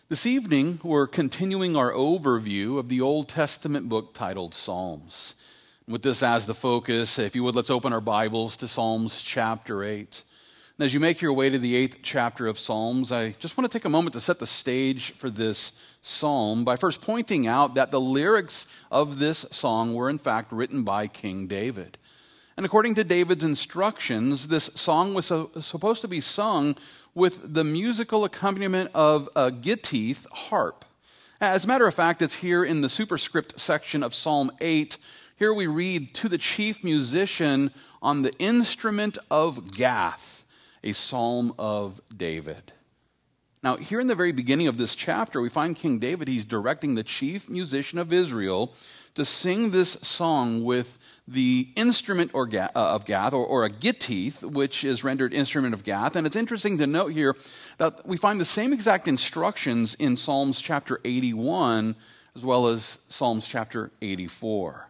This evening, we're continuing our overview of the Old Testament book titled Psalms. With this as the focus, if you would, let's open our Bibles to Psalms chapter 8. And as you make your way to the 8th chapter of Psalms, I just want to take a moment to set the stage for this psalm by first pointing out that the lyrics of this song were in fact written by King David. And according to David's instructions, this song was supposed to be sung with the musical accompaniment of a gittith harp. As a matter of fact, it's here in the superscript section of Psalm 8. Here we read, "To the chief musician on the instrument of Gath, a psalm of David." Now, here in the very beginning of this chapter, we find King David, he's directing the chief musician of Israel to sing this song with the instrument of Gath, or a gittith, which is rendered instrument of Gath. And it's interesting to note here that we find the same exact instructions in Psalms chapter 81 as well as Psalms chapter 84.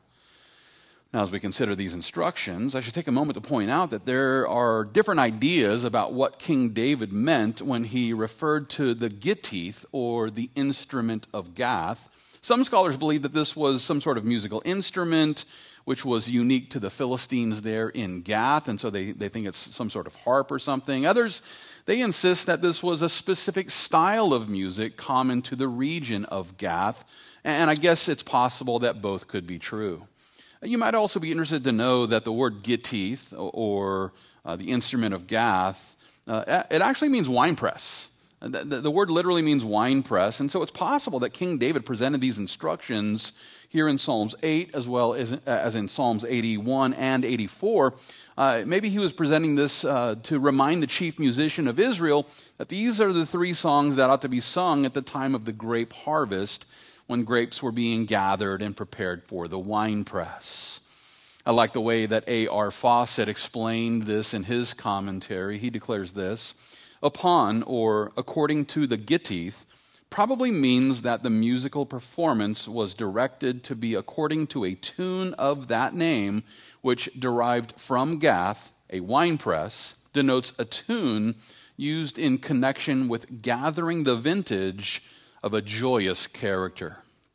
Now, as we consider these instructions, I should take a moment to point out that there are different ideas about what King David meant when he referred to the gittith, or the instrument of Gath. Some scholars believe that this was some sort of musical instrument which was unique to the Philistines there in Gath, and so they think it's some sort of harp or something. Others, they insist that this was a specific style of music common to the region of Gath, and I guess it's possible that both could be true. You might also be interested to know that the word gittith, or the instrument of Gath, it actually means winepress. The word literally means winepress, and so it's possible that King David presented these instructions here in Psalms 8 as well as in Psalms 81 and 84. Maybe he was presenting this to remind the chief musician of Israel that these are the three songs that ought to be sung at the time of the grape harvest, when grapes were being gathered and prepared for the winepress. I like the way that A.R. Fawcett explained this in his commentary. He declares this: upon, or according to the gittith, probably means that the musical performance was directed to be according to a tune of that name, which derived from Gath, a winepress, denotes a tune used in connection with gathering the vintage of a joyous character.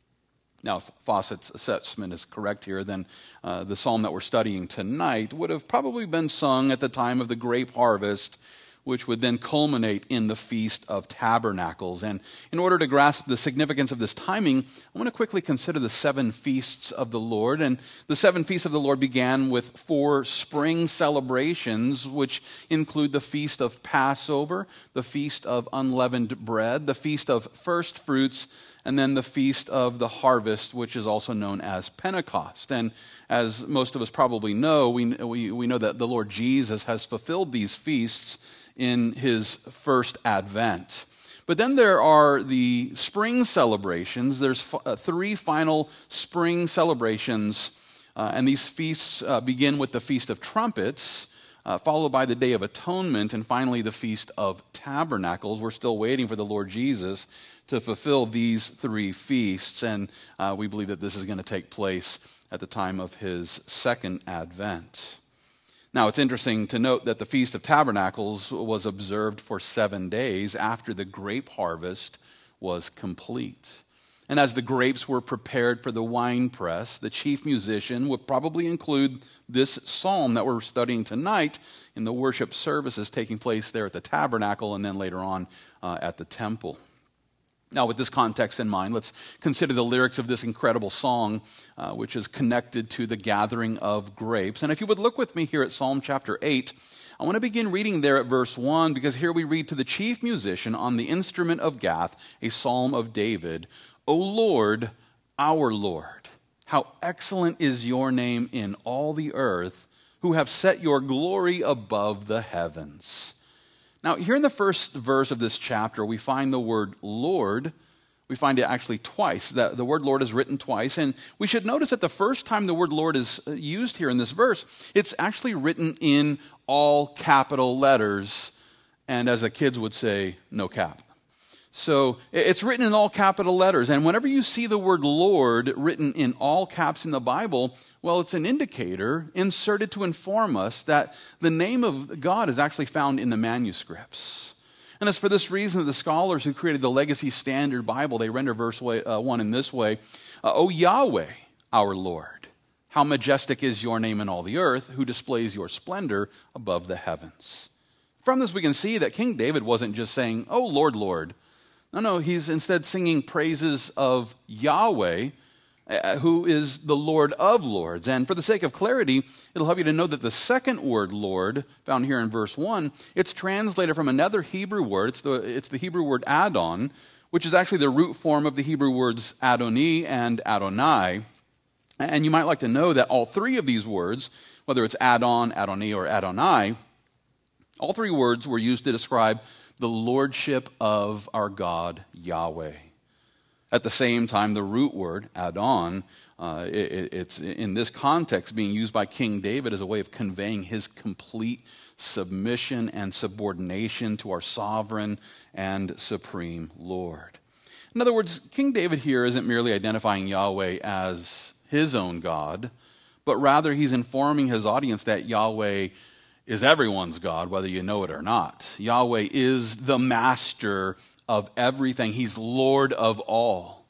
Now, if Fawcett's assessment is correct here, then the psalm that we're studying tonight would have probably been sung at the time of the grape harvest, which would then culminate in the Feast of Tabernacles. And in order to grasp the significance of this timing, I want to quickly consider the 7 feasts of the Lord. And the 7 feasts of the Lord began with 4 spring celebrations, which include the Feast of Passover, the Feast of Unleavened Bread, the Feast of First Fruits, and then the Feast of the Harvest, which is also known as Pentecost. And as most of us probably know, we know that the Lord Jesus has fulfilled these feasts in his first advent. But then there are the spring celebrations. There's 3 final spring celebrations, and these feasts begin with the Feast of Trumpets, followed by the Day of Atonement, and finally the Feast of Tabernacles. We're still waiting for the Lord Jesus to fulfill these 3 feasts, and we believe that this is going to take place at the time of his second advent. Now, it's interesting to note that the Feast of Tabernacles was observed for 7 days after the grape harvest was complete. And as the grapes were prepared for the winepress, the chief musician would probably include this psalm that we're studying tonight in the worship services taking place there at the tabernacle and then later on at the temple. Now, with this context in mind, let's consider the lyrics of this incredible song, which is connected to the gathering of grapes. And if you would look with me here at Psalm chapter 8, I want to begin reading there at verse 1, because here we read, "To the chief musician on the instrument of Gath, a psalm of David, O Lord, our Lord, how excellent is your name in all the earth, who have set your glory above the heavens." Now, here in the first verse of this chapter, we find the word Lord. We find it actually twice. The word Lord is written twice. And we should notice that the first time the word Lord is used here in this verse, it's actually written in all capital letters. And as the kids would say, no cap. So it's written in all capital letters. And whenever you see the word Lord written in all caps in the Bible, well, it's an indicator inserted to inform us that the name of God is actually found in the manuscripts. And it's for this reason that the scholars who created the Legacy Standard Bible, they render verse 1 in this way, O Yahweh, our Lord, how majestic is your name in all the earth, who displays your splendor above the heavens. From this we can see that King David wasn't just saying, oh Lord, Lord. No, he's instead singing praises of Yahweh, who is the Lord of lords. And for the sake of clarity, it'll help you to know that the second word, Lord, found here in verse 1, it's translated from another Hebrew word. It's the Hebrew word Adon, which is actually the root form of the Hebrew words Adoni and Adonai. And you might like to know that all three of these words, whether it's Adon, Adoni, or Adonai, all three words were used to describe the lordship of our God, Yahweh. At the same time, the root word, Adon, it's in this context being used by King David as a way of conveying his complete submission and subordination to our sovereign and supreme Lord. In other words, King David here isn't merely identifying Yahweh as his own God, but rather he's informing his audience that Yahweh is everyone's God, whether you know it or not. Yahweh is the master of everything. He's Lord of all.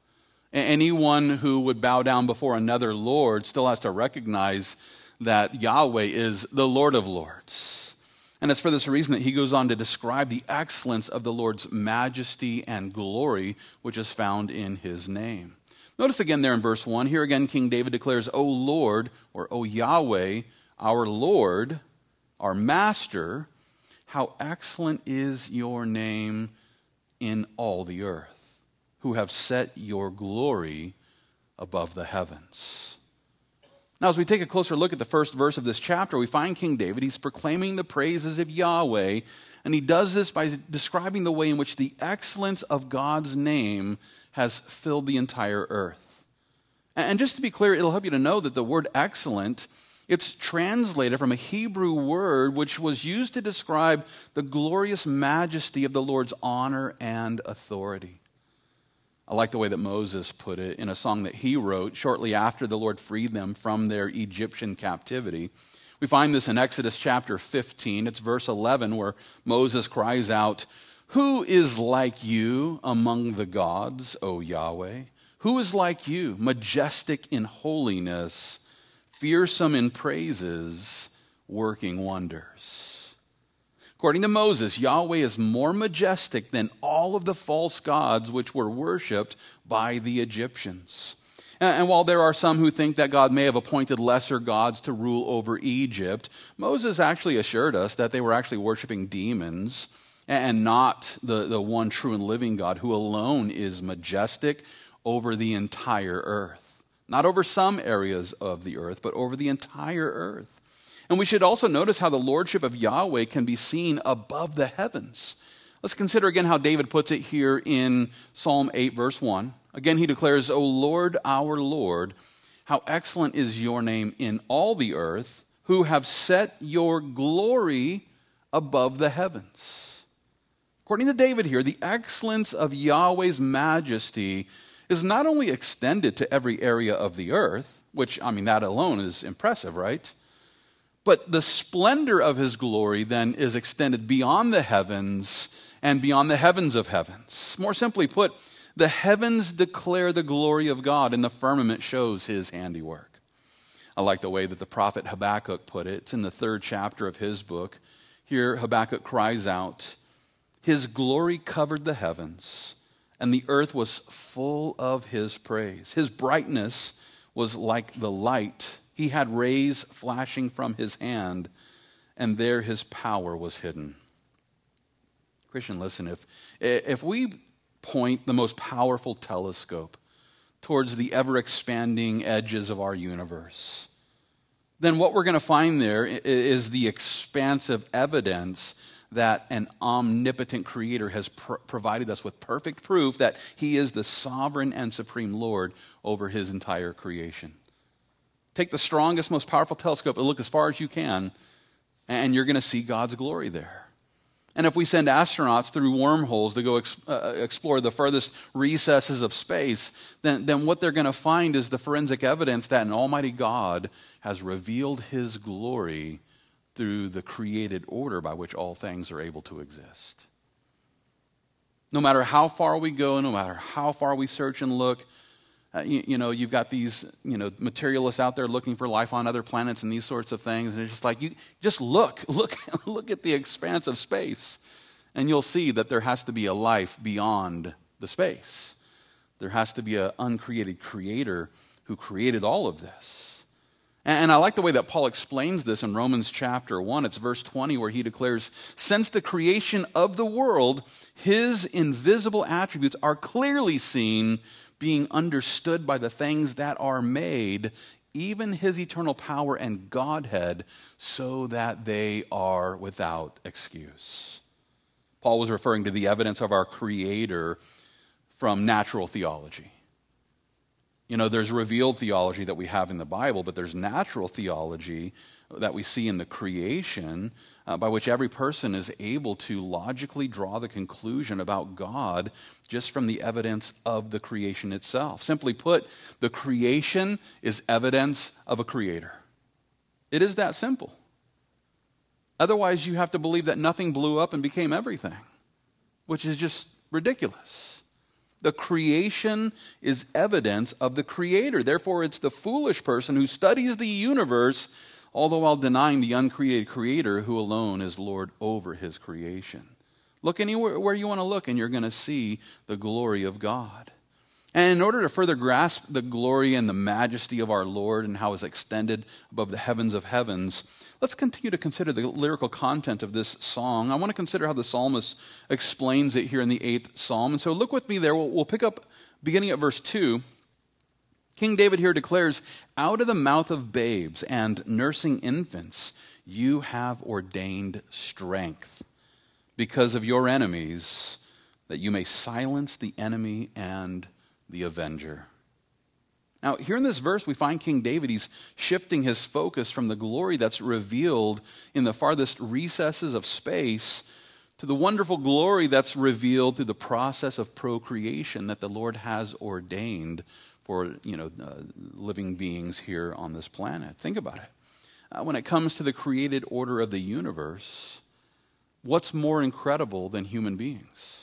Anyone who would bow down before another Lord still has to recognize that Yahweh is the Lord of lords. And it's for this reason that he goes on to describe the excellence of the Lord's majesty and glory, which is found in his name. Notice again there in verse 1, here again King David declares, O Lord, or O Yahweh, our Lord, our Master, how excellent is your name in all the earth, who have set your glory above the heavens. Now, as we take a closer look at the first verse of this chapter, we find King David, he's proclaiming the praises of Yahweh, and he does this by describing the way in which the excellence of God's name has filled the entire earth. And just to be clear, it'll help you to know that the word excellent, it's translated from a Hebrew word which was used to describe the glorious majesty of the Lord's honor and authority. I like the way that Moses put it in a song that he wrote shortly after the Lord freed them from their Egyptian captivity. We find this in Exodus chapter 15. It's verse 11 where Moses cries out, Who is like you among the gods, O Yahweh? Who is like you, majestic in holiness, fearsome in praises, working wonders? According to Moses, Yahweh is more majestic than all of the false gods which were worshipped by the Egyptians. And while there are some who think that God may have appointed lesser gods to rule over Egypt, Moses actually assured us that they were actually worshiping demons and not the one true and living God who alone is majestic over the entire earth. Not over some areas of the earth, but over the entire earth. And we should also notice how the lordship of Yahweh can be seen above the heavens. Let's consider again how David puts it here in Psalm 8, verse 1. Again, he declares, O Lord, our Lord, how excellent is your name in all the earth, who have set your glory above the heavens. According to David here, the excellence of Yahweh's majesty is not only extended to every area of the earth, which, that alone is impressive, right? But the splendor of his glory then is extended beyond the heavens and beyond the heavens of heavens. More simply put, the heavens declare the glory of God and the firmament shows his handiwork. I like the way that the prophet Habakkuk put it. It's in the 3rd chapter of his book. Here Habakkuk cries out, His glory covered the heavens, and the earth was full of his praise. His brightness was like the light. He had rays flashing from his hand, and there his power was hidden. Christian, listen, if we point the most powerful telescope towards the ever-expanding edges of our universe, then what we're going to find there is the expansive evidence that an omnipotent creator has provided us with perfect proof that he is the sovereign and supreme Lord over his entire creation. Take the strongest, most powerful telescope and look as far as you can, and you're going to see God's glory there. And if we send astronauts through wormholes to go explore the furthest recesses of space, then what they're going to find is the forensic evidence that an almighty God has revealed his glory through the created order by which all things are able to exist. No matter how far we go, no matter how far we search and look, you've got these, materialists out there looking for life on other planets and these sorts of things. And it's just like, you just look at the expanse of space, and you'll see that there has to be a life beyond the space. There has to be an uncreated creator who created all of this. And I like the way that Paul explains this in Romans chapter 1. It's verse 20 where he declares, since the creation of the world, his invisible attributes are clearly seen, being understood by the things that are made, even his eternal power and Godhead, so that they are without excuse. Paul was referring to the evidence of our Creator from natural theology. There's revealed theology that we have in the Bible, but there's natural theology that we see in the creation by which every person is able to logically draw the conclusion about God just from the evidence of the creation itself. Simply put, the creation is evidence of a creator. It is that simple. Otherwise, you have to believe that nothing blew up and became everything, which is just ridiculous. The creation is evidence of the Creator. Therefore, it's the foolish person who studies the universe, all the while denying the uncreated Creator who alone is Lord over his creation. Look anywhere where you want to look, and you're going to see the glory of God. And in order to further grasp the glory and the majesty of our Lord and how it's extended above the heavens of heavens, let's continue to consider the lyrical content of this song. I want to consider how the psalmist explains it here in the 8th psalm. And so look with me there. We'll pick up beginning at verse 2. King David here declares, out of the mouth of babes and nursing infants, you have ordained strength because of your enemies, that you may silence the enemy and the avenger. Now, here in this verse, we find King David, he's shifting his focus from the glory that's revealed in the farthest recesses of space to the wonderful glory that's revealed through the process of procreation that the Lord has ordained for, living beings here on this planet. Think about it. When it comes to the created order of the universe, what's more incredible than human beings?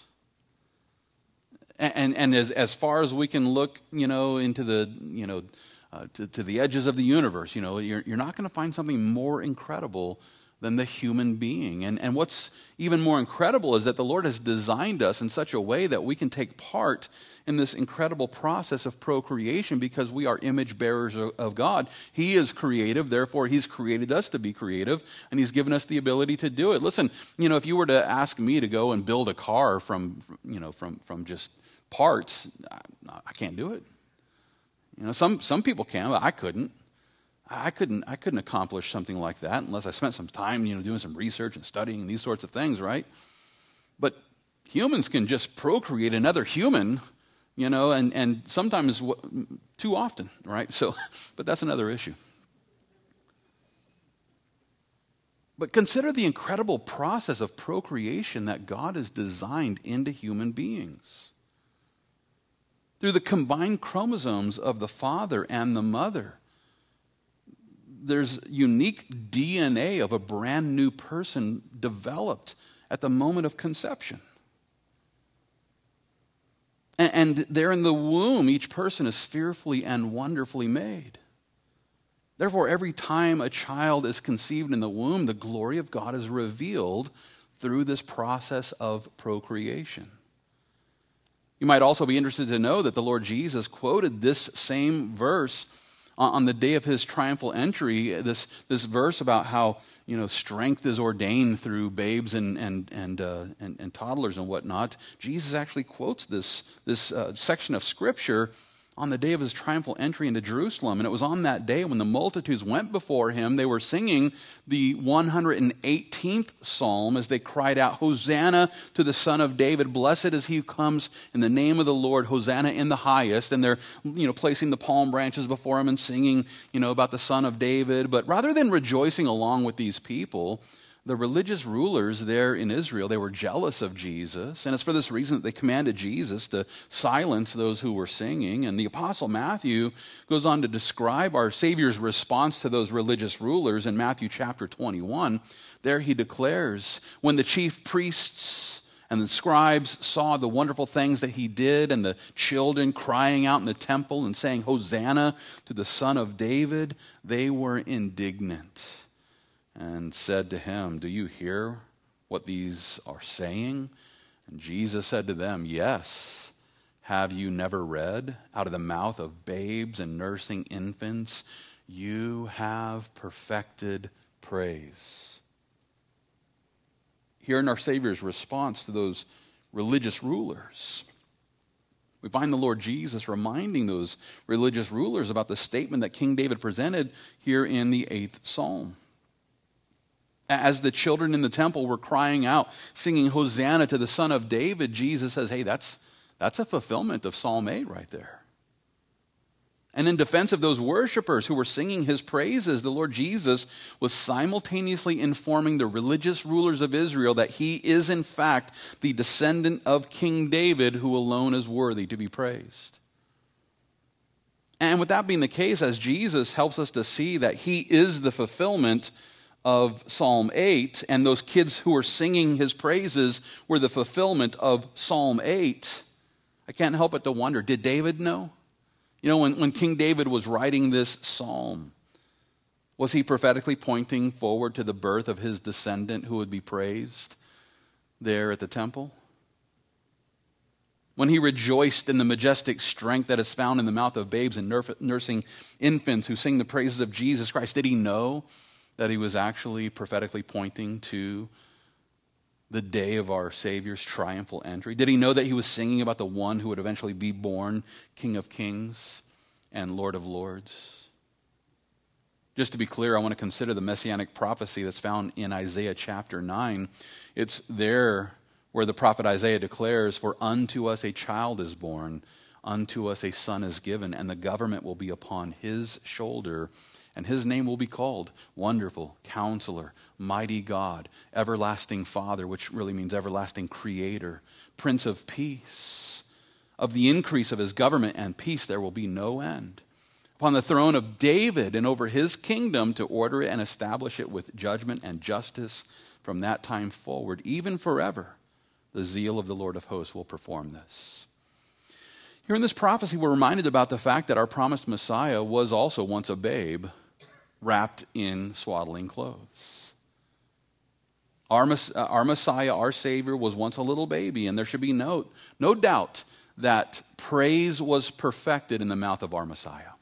And as far as we can look, into the, to the edges of the universe, you're not going to find something more incredible than the human being. And what's even more incredible is that the Lord has designed us in such a way that we can take part in this incredible process of procreation because we are image bearers of God. He is creative, therefore he's created us to be creative, and he's given us the ability to do it. Listen, if you were to ask me to go and build a car from just parts, I can't do it. Some people can, but I couldn't. I couldn't accomplish something like that unless I spent some time, doing some research and studying and these sorts of things, right? But humans can just procreate another human, and sometimes too often, right? So, but that's another issue. But consider the incredible process of procreation that God has designed into human beings. Through the combined chromosomes of the father and the mother, there's unique DNA of a brand new person developed at the moment of conception. And there in the womb, each person is fearfully and wonderfully made. Therefore, every time a child is conceived in the womb, the glory of God is revealed through this process of procreation. You might also be interested to know that the Lord Jesus quoted this same verse on the day of his triumphal entry, this verse about how strength is ordained through babes and toddlers and whatnot. Jesus actually quotes this section of Scripture on the day of his triumphal entry into Jerusalem. And it was on that day when the multitudes went before him, they were singing the 118th Psalm as they cried out, Hosanna to the Son of David. Blessed is he who comes in the name of the Lord. Hosanna in the highest. And they're, placing the palm branches before him and singing, about the Son of David. But rather than rejoicing along with these people, the religious rulers there in Israel, they were jealous of Jesus, and it's for this reason that they commanded Jesus to silence those who were singing. And the Apostle Matthew goes on to describe our Savior's response to those religious rulers in Matthew chapter 21. There he declares, when the chief priests and the scribes saw the wonderful things that he did, and the children crying out in the temple and saying, "Hosanna to the Son of David," they were indignant and said to him, "Do you hear what these are saying?" And Jesus said to them, "Yes. Have you never read, out of the mouth of babes and nursing infants, you have perfected praise." Here in our Savior's response to those religious rulers, we find the Lord Jesus reminding those religious rulers about the statement that King David presented here in the 8th Psalm. As the children in the temple were crying out, singing Hosanna to the Son of David, Jesus says, hey, that's a fulfillment of Psalm 8 right there. And in defense of those worshipers who were singing his praises, the Lord Jesus was simultaneously informing the religious rulers of Israel that he is in fact the descendant of King David, who alone is worthy to be praised. And with that being the case, as Jesus helps us to see that he is the fulfillment of Psalm 8, and those kids who were singing his praises were the fulfillment of Psalm 8, I can't help but to wonder, did David know? You know, when King David was writing this psalm, was he prophetically pointing forward to the birth of his descendant who would be praised there at the temple? When he rejoiced in the majestic strength that is found in the mouth of babes and nursing infants who sing the praises of Jesus Christ, did he know that he was actually prophetically pointing to the day of our Savior's triumphal entry? Did he know that he was singing about the one who would eventually be born King of Kings and Lord of Lords? Just to be clear, I want to consider the messianic prophecy that's found in Isaiah chapter 9. It's there where the prophet Isaiah declares, "For unto us a child is born, unto us a son is given, and the government will be upon his shoulder. And his name will be called Wonderful, Counselor, Mighty God, Everlasting Father," which really means everlasting Creator, Prince of Peace. "Of the increase of his government and peace there will be no end. Upon the throne of David and over his kingdom, to order it and establish it with judgment and justice from that time forward, even forever. The zeal of the Lord of hosts will perform this." Here in this prophecy, we're reminded about the fact that our promised Messiah was also once a babe wrapped in swaddling clothes. Our Messiah, our Savior, was once a little baby, and there should be no doubt that praise was perfected in the mouth of our Messiah.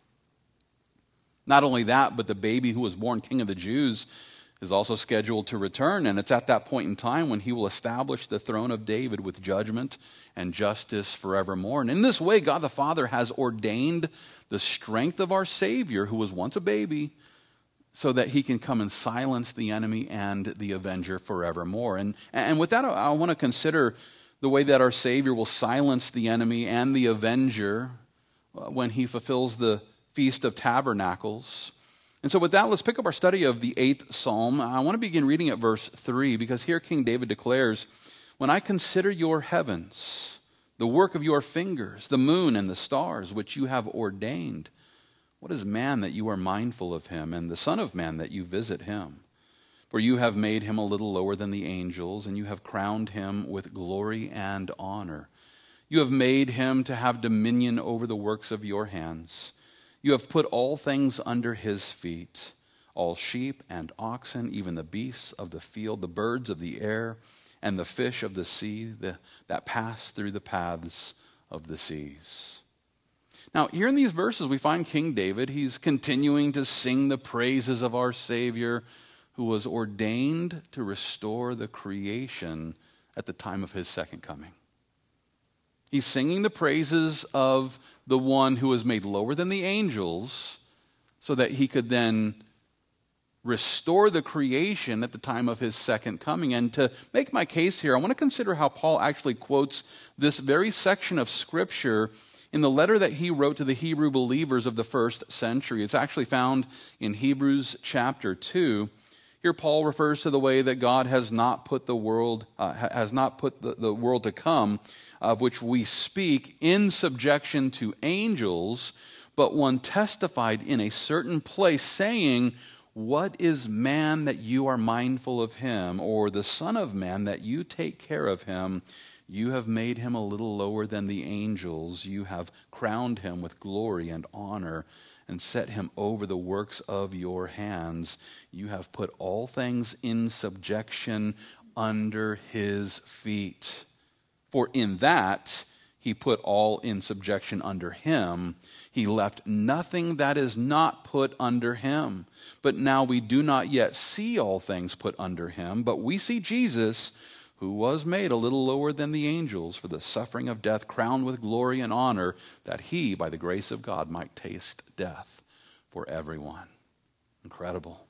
Not only that, but the baby who was born King of the Jews is also scheduled to return, and it's at that point in time when he will establish the throne of David with judgment and justice forevermore. And in this way, God the Father has ordained the strength of our Savior, who was once a baby, so that he can come and silence the enemy and the avenger forevermore. And with that, I want to consider the way that our Savior will silence the enemy and the avenger when he fulfills the Feast of Tabernacles. And so with that, let's pick up our study of the 8th Psalm. I want to begin reading at verse 3, because here King David declares, "When I consider your heavens, the work of your fingers, the moon and the stars, which you have ordained, what is man that you are mindful of him, and the son of man that you visit him? For you have made him a little lower than the angels, and you have crowned him with glory and honor. You have made him to have dominion over the works of your hands. You have put all things under his feet, all sheep and oxen, even the beasts of the field, the birds of the air, and the fish of the sea that pass through the paths of the seas." Now, here in these verses, we find King David. He's continuing to sing the praises of our Savior, who was ordained to restore the creation at the time of his second coming. He's singing the praises of the one who was made lower than the angels so that he could then restore the creation at the time of his second coming. And to make my case here, I want to consider how Paul actually quotes this very section of Scripture in the letter that he wrote to the Hebrew believers of the first century. It's actually found in Hebrews chapter 2. Here Paul refers to the way that God has not put the world to come, of which we speak, in subjection to angels, but one testified in a certain place, saying, what is man that you are mindful of him, or the son of man that you take care of him? You have made him a little lower than the angels. You have crowned him with glory and honor and set him over the works of your hands. You have put all things in subjection under his feet. For in that he put all in subjection under him. He left nothing that is not put under him. But now we do not yet see all things put under him, but we see Jesus, who was made a little lower than the angels for the suffering of death, crowned with glory and honor, that he, by the grace of God, might taste death for everyone. Incredible.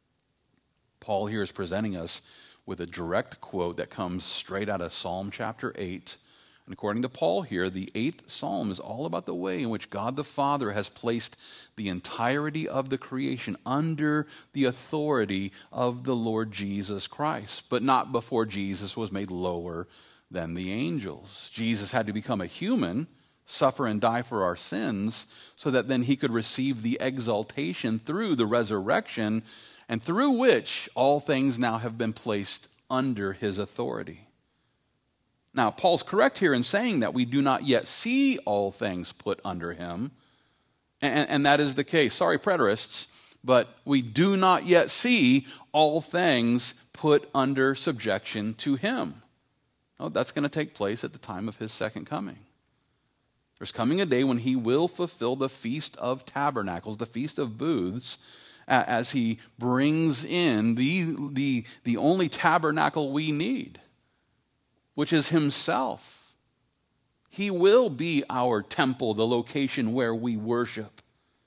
Paul here is presenting us with a direct quote that comes straight out of Psalm chapter 8. And according to Paul here, the 8th Psalm is all about the way in which God the Father has placed the entirety of the creation under the authority of the Lord Jesus Christ, but not before Jesus was made lower than the angels. Jesus had to become a human, suffer and die for our sins, so that then he could receive the exaltation through the resurrection, and through which all things now have been placed under his authority. Now, Paul's correct here in saying that we do not yet see all things put under him, and that is the case. Sorry, preterists, but we do not yet see all things put under subjection to him. Oh, that's going to take place at the time of his second coming. There's coming a day when he will fulfill the Feast of Tabernacles, the Feast of Booths, as he brings in the only tabernacle we need, which is himself. He will be our temple, the location where we worship.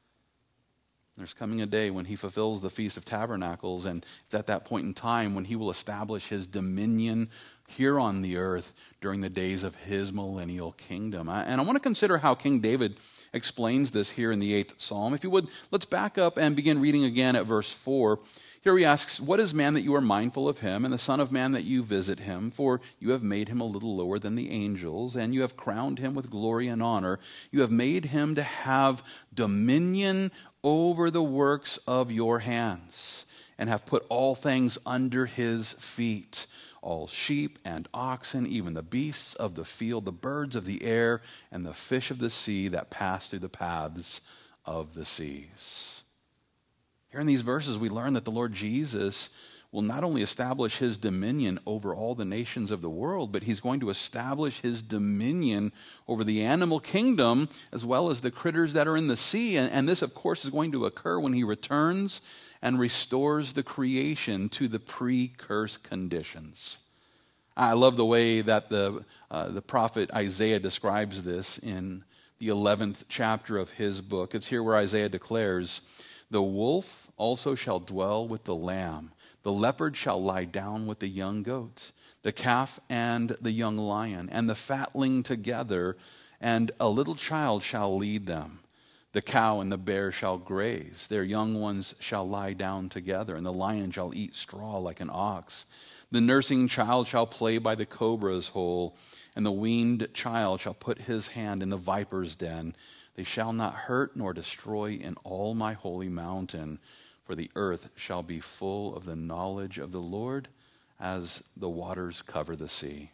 There's coming a day when he fulfills the Feast of Tabernacles, and it's at that point in time when he will establish his dominion here on the earth during the days of his millennial kingdom. And I want to consider how King David explains this here in the 8th Psalm. If you would, let's back up and begin reading again at verse 4. Here he asks, what is man that you are mindful of him, and the son of man that you visit him? For you have made him a little lower than the angels, and you have crowned him with glory and honor. You have made him to have dominion over the works of your hands, and have put all things under his feet, all sheep and oxen, even the beasts of the field, the birds of the air, and the fish of the sea that pass through the paths of the seas. Here in these verses, we learn that the Lord Jesus will not only establish his dominion over all the nations of the world, but he's going to establish his dominion over the animal kingdom as well as the critters that are in the sea. And this, of course, is going to occur when he returns and restores the creation to the pre-curse conditions. I love the way that the prophet Isaiah describes this in the 11th chapter of his book. It's here where Isaiah declares, the wolf also shall dwell with the lamb. The leopard shall lie down with the young goat, the calf and the young lion, and the fatling together, and a little child shall lead them. The cow and the bear shall graze. Their young ones shall lie down together, and the lion shall eat straw like an ox. The nursing child shall play by the cobra's hole, and the weaned child shall put his hand in the viper's den. They shall not hurt nor destroy in all my holy mountain, for the earth shall be full of the knowledge of the Lord as the waters cover the sea.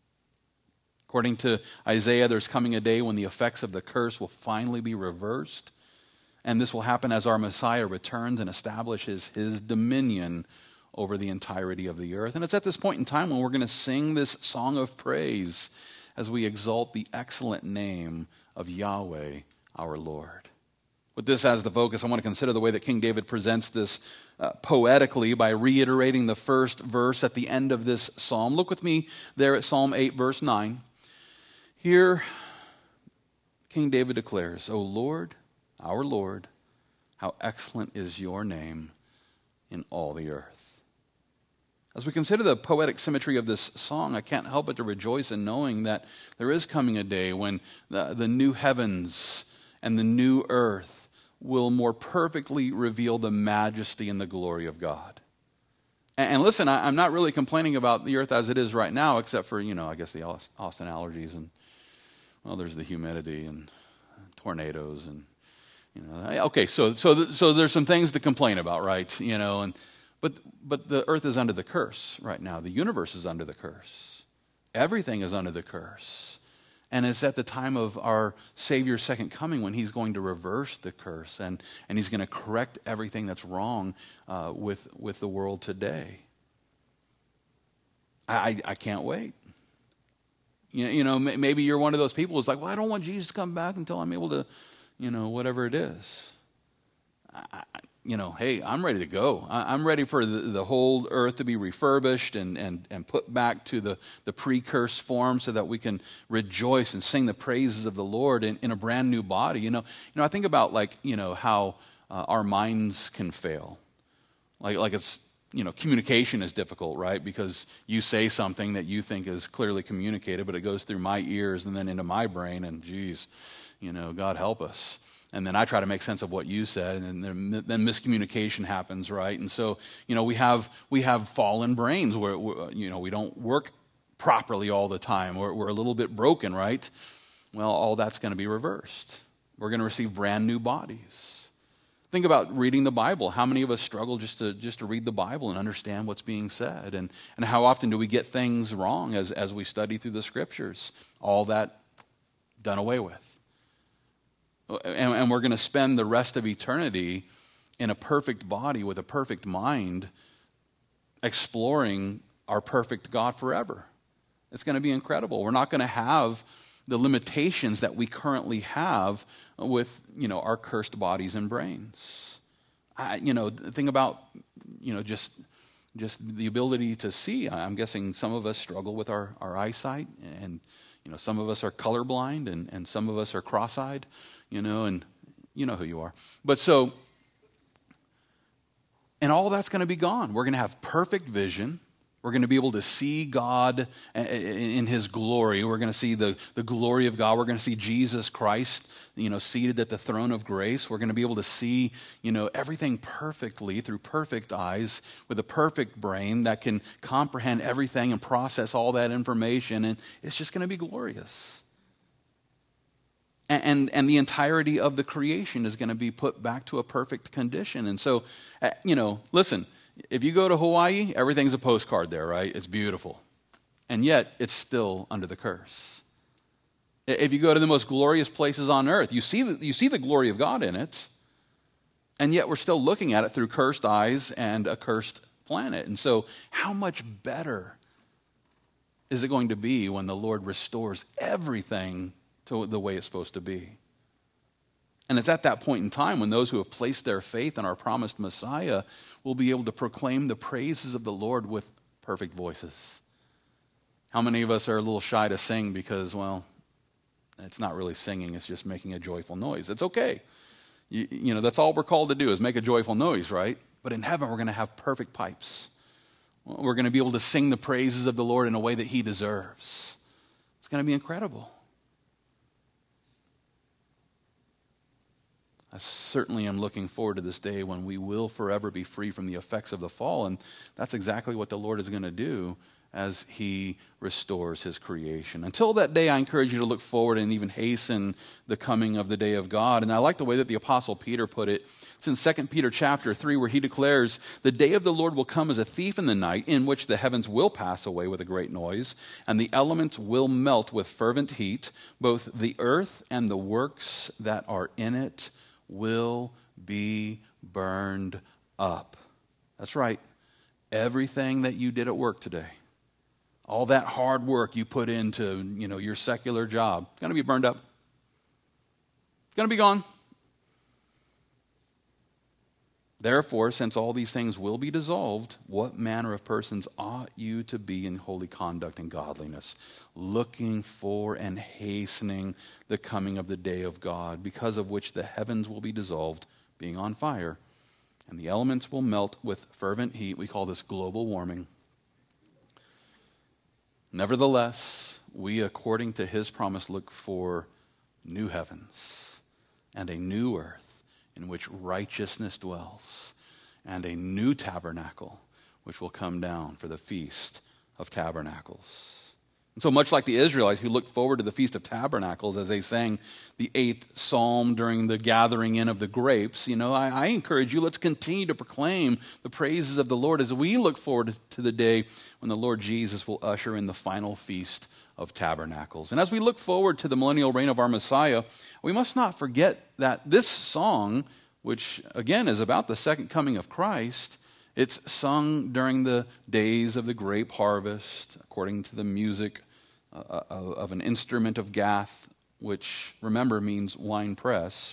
According to Isaiah, there's coming a day when the effects of the curse will finally be reversed, and this will happen as our Messiah returns and establishes his dominion over the entirety of the earth. And it's at this point in time when we're going to sing this song of praise as we exalt the excellent name of Yahweh, our Lord. With this as the focus, I want to consider the way that King David presents this poetically by reiterating the first verse at the end of this psalm. Look with me there at Psalm 8, verse 9. Here, King David declares, O Lord, our Lord, how excellent is your name in all the earth. As we consider the poetic symmetry of this song, I can't help but to rejoice in knowing that there is coming a day when the new heavens and the new earth will more perfectly reveal the majesty and the glory of God. And listen, I'm not really complaining about the earth as it is right now, except for, I guess the Austin allergies and, well, there's the humidity and tornadoes and Okay, so there's some things to complain about, right? But the earth is under the curse right now. The universe is under the curse. Everything is under the curse. And it's at the time of our Savior's second coming when he's going to reverse the curse and he's going to correct everything that's wrong with the world today. I can't wait. Maybe you're one of those people who's like, well, I don't want Jesus to come back until I'm able to, whatever it is. Hey, I'm ready to go. I'm ready for the whole earth to be refurbished and put back to the pre-curse form so that we can rejoice and sing the praises of the Lord in a brand new body. I think about how our minds can fail. Like it's, communication is difficult, right? Because you say something that you think is clearly communicated, but it goes through my ears and then into my brain, and geez, God help us. And then I try to make sense of what you said, and then miscommunication happens, right? And so, we have fallen brains where we don't work properly all the time. We're a little bit broken, right? Well, all that's going to be reversed. We're going to receive brand new bodies. Think about reading the Bible. How many of us struggle just to read the Bible and understand what's being said? And how often do we get things wrong as we study through the Scriptures? All that done away with. And we're going to spend the rest of eternity in a perfect body with a perfect mind exploring our perfect God forever. It's going to be incredible. We're not going to have the limitations that we currently have with, our cursed bodies and brains. Think about, just the ability to see. I'm guessing some of us struggle with our eyesight, and, some of us are colorblind, and some of us are cross-eyed, and you know who you are. But so, and all that's going to be gone. We're going to have perfect vision. We're going to be able to see God in his glory. We're going to see the glory of God. We're going to see Jesus Christ, seated at the throne of grace. We're going to be able to see, everything perfectly through perfect eyes with a perfect brain that can comprehend everything and process all that information. And it's just going to be glorious. And the entirety of the creation is going to be put back to a perfect condition. And so, listen, if you go to Hawaii, everything's a postcard there, right? It's beautiful. And yet, it's still under the curse. If you go to the most glorious places on earth, you see the glory of God in it, and yet we're still looking at it through cursed eyes and a cursed planet. And so, how much better is it going to be when the Lord restores everything to the way it's supposed to be? And it's at that point in time when those who have placed their faith in our promised Messiah will be able to proclaim the praises of the Lord with perfect voices. How many of us are a little shy to sing because, well, it's not really singing, it's just making a joyful noise. It's okay. That's all we're called to do is make a joyful noise, right? But in heaven, we're going to have perfect pipes. We're going to be able to sing the praises of the Lord in a way that he deserves. It's going to be incredible. I certainly am looking forward to this day when we will forever be free from the effects of the fall. And that's exactly what the Lord is going to do as he restores his creation. Until that day, I encourage you to look forward and even hasten the coming of the day of God. And I like the way that the Apostle Peter put it. It's in 2 Peter chapter 3 where he declares, "The day of the Lord will come as a thief in the night, in which the heavens will pass away with a great noise, and the elements will melt with fervent heat. Both the earth and the works that are in it will be burned up." That's right. Everything that you did at work today, all that hard work you put into, your secular job, it's going to be burned up. It's going to be gone. Therefore, since all these things will be dissolved, what manner of persons ought you to be in holy conduct and godliness, looking for and hastening the coming of the day of God, because of which the heavens will be dissolved, being on fire, and the elements will melt with fervent heat. We call this global warming. Nevertheless, we, according to his promise, look for new heavens and a new earth, in which righteousness dwells, and a new tabernacle which will come down for the Feast of Tabernacles. And so much like the Israelites who looked forward to the Feast of Tabernacles as they sang the 8th Psalm during the gathering in of the grapes, I encourage you, let's continue to proclaim the praises of the Lord as we look forward to the day when the Lord Jesus will usher in the final Feast of Tabernacles. And as we look forward to the millennial reign of our Messiah, we must not forget that this song, which again is about the second coming of Christ, it's sung during the days of the grape harvest, according to the music of an instrument of Gath, which, remember, means wine press.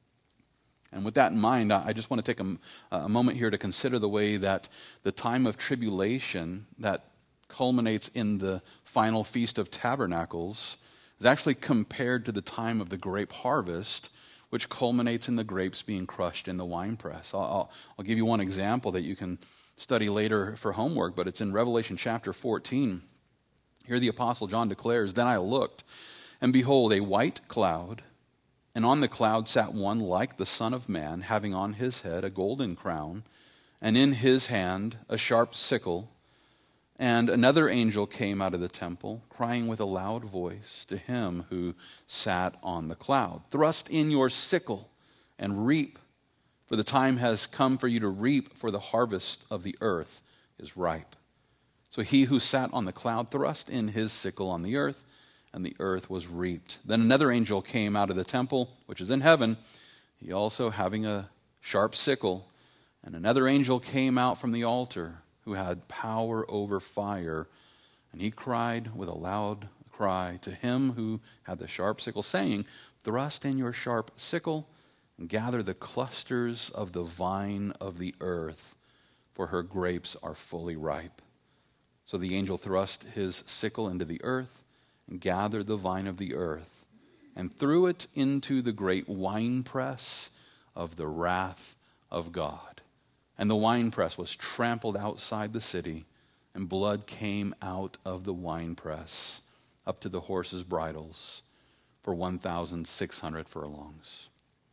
And with that in mind, I just want to take a moment here to consider the way that the time of tribulation that culminates in the final Feast of Tabernacles is actually compared to the time of the grape harvest, which culminates in the grapes being crushed in the winepress. I'll give you one example that you can study later for homework, but it's in Revelation chapter 14. Here the Apostle John declares, "Then I looked, and behold, a white cloud, and on the cloud sat one like the Son of Man, having on his head a golden crown, and in his hand a sharp sickle. And another angel came out of the temple, crying with a loud voice to him who sat on the cloud, 'Thrust in your sickle and reap, for the time has come for you to reap, for the harvest of the earth is ripe.' So he who sat on the cloud thrust in his sickle on the earth, and the earth was reaped. Then another angel came out of the temple, which is in heaven, he also having a sharp sickle. And another angel came out from the altar, who had power over fire, and he cried with a loud cry to him who had the sharp sickle, saying, 'Thrust in your sharp sickle, and gather the clusters of the vine of the earth, for her grapes are fully ripe.' So the angel thrust his sickle into the earth, and gathered the vine of the earth, and threw it into the great winepress of the wrath of God. And the winepress was trampled outside the city, and blood came out of the winepress up to the horses' bridles for 1,600 furlongs."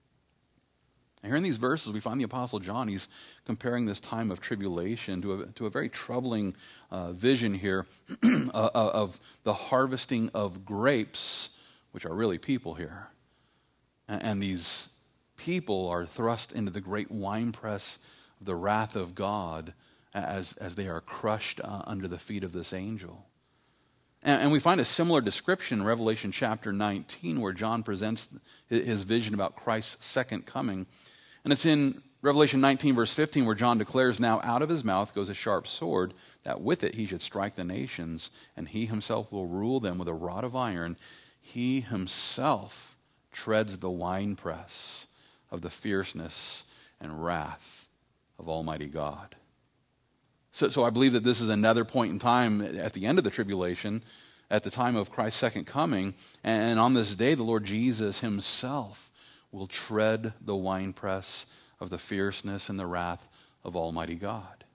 And here in these verses, we find the Apostle John, he's comparing this time of tribulation to a very troubling vision here of the harvesting of grapes, which are really people here. And these people are thrust into the great winepress of the wrath of God as they are crushed under the feet of this angel. And we find a similar description in Revelation chapter 19, where John presents his vision about Christ's second coming. And it's in Revelation 19, verse 15, where John declares, "Now out of his mouth goes a sharp sword, that with it he should strike the nations, and he himself will rule them with a rod of iron. He himself treads the winepress of the fierceness and wrath of Almighty God." So I believe that this is another point in time at the end of the tribulation, at the time of Christ's second coming, and on this day the Lord Jesus himself will tread the winepress of the fierceness and the wrath of Almighty God.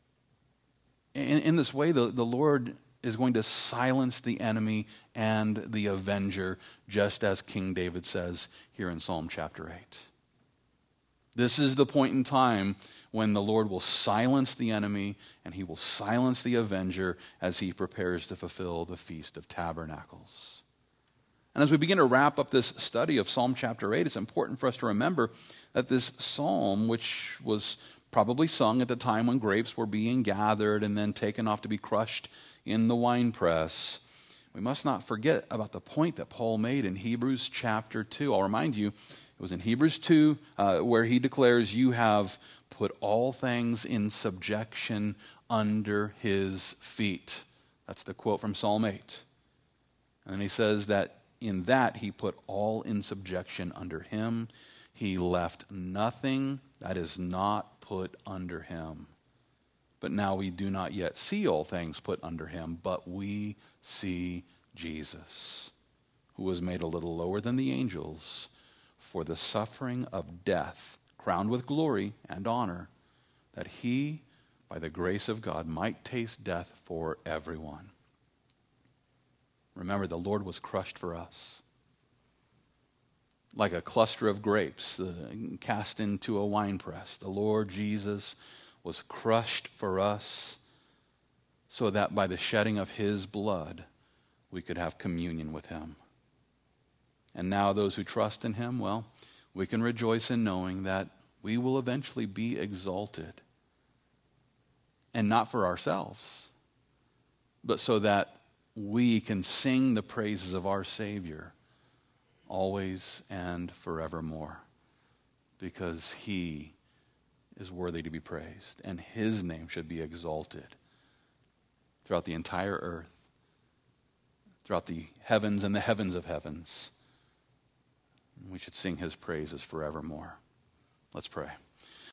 In this way, the Lord is going to silence the enemy and the avenger, just as King David says here in Psalm chapter 8. This is the point in time when the Lord will silence the enemy and he will silence the avenger as he prepares to fulfill the Feast of Tabernacles. And as we begin to wrap up this study of Psalm chapter 8, it's important for us to remember that this psalm, which was probably sung at the time when grapes were being gathered and then taken off to be crushed in the winepress, we must not forget about the point that Paul made in Hebrews chapter 2. I'll remind you, it was in Hebrews 2 where he declares, "You have put all things in subjection under his feet." That's the quote from Psalm 8. And then he says that in that he put all in subjection under him. He left nothing that is not put under him. But now we do not yet see all things put under him, but we see Jesus, who was made a little lower than the angels for the suffering of death, crowned with glory and honor, that he, by the grace of God, might taste death for everyone. Remember, the Lord was crushed for us. Like a cluster of grapes cast into a winepress, the Lord Jesus was crushed for us so that by the shedding of his blood, we could have communion with him. And now those who trust in him, well, we can rejoice in knowing that we will eventually be exalted. And not for ourselves, but so that we can sing the praises of our Savior always and forevermore, because he is worthy to be praised, and his name should be exalted throughout the entire earth, throughout the heavens and the heavens of heavens. We should sing his praises forevermore. Let's pray.